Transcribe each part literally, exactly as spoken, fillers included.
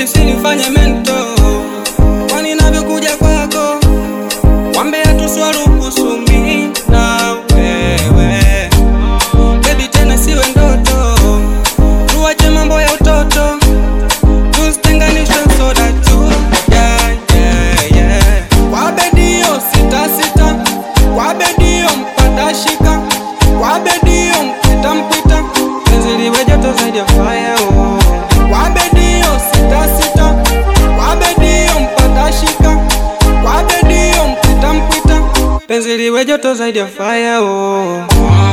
baby sinifanye mento, kwani navyokuja kwako wambe hatuswaruhusu mimi na wewe. Baby tena siwe ndoto, tuache mambo ya utoto, tusitenganishwe so that you yeah, yeah, yeah. Kwa bedio sita sita, kwa bedio mpata shika, kwa bedio mpita mpita, penzi liwe joto zaidi ya fire oh. Kwa bedio sita sita, kwa bedio mpata shika, kwa bedio mpita mpita, penzi liwe joto zaidi ya fire oh.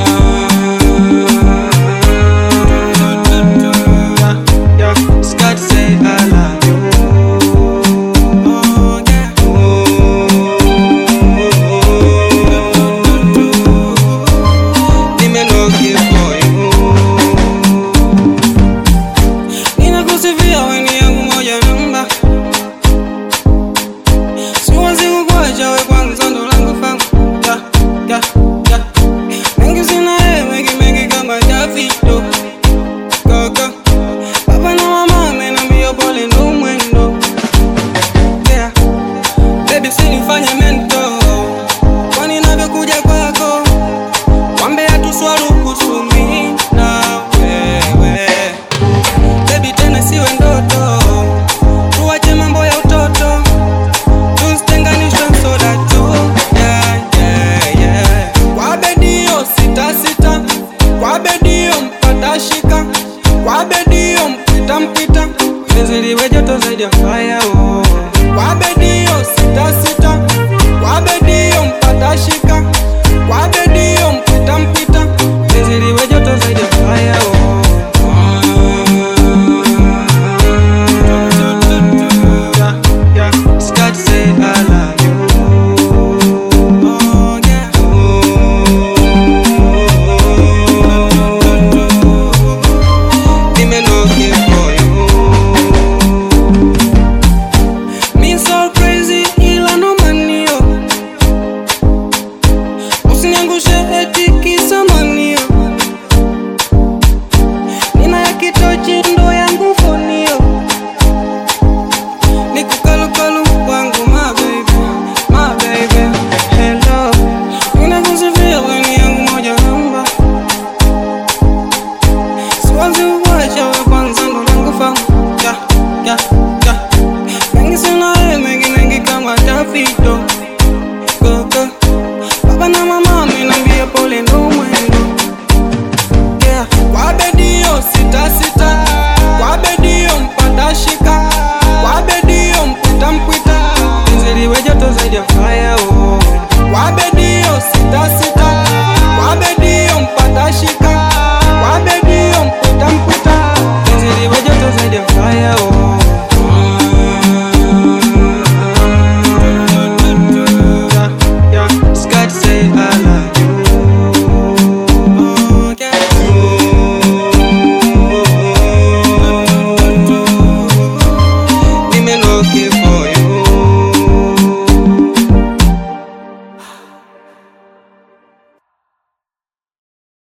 Sinifanye mento, kwani navyokuja kwako wambe hatuswaruhusu mimi na wewe. Baby tena siwe ndoto, tuache mambo ya utoto, tusitenganishwe so that you yeah, yeah, yeah. Kwa bedio sita sita, kwa bedio mpata shika, kwa bedio mpita mpita, penzi liwe joto zaidi ya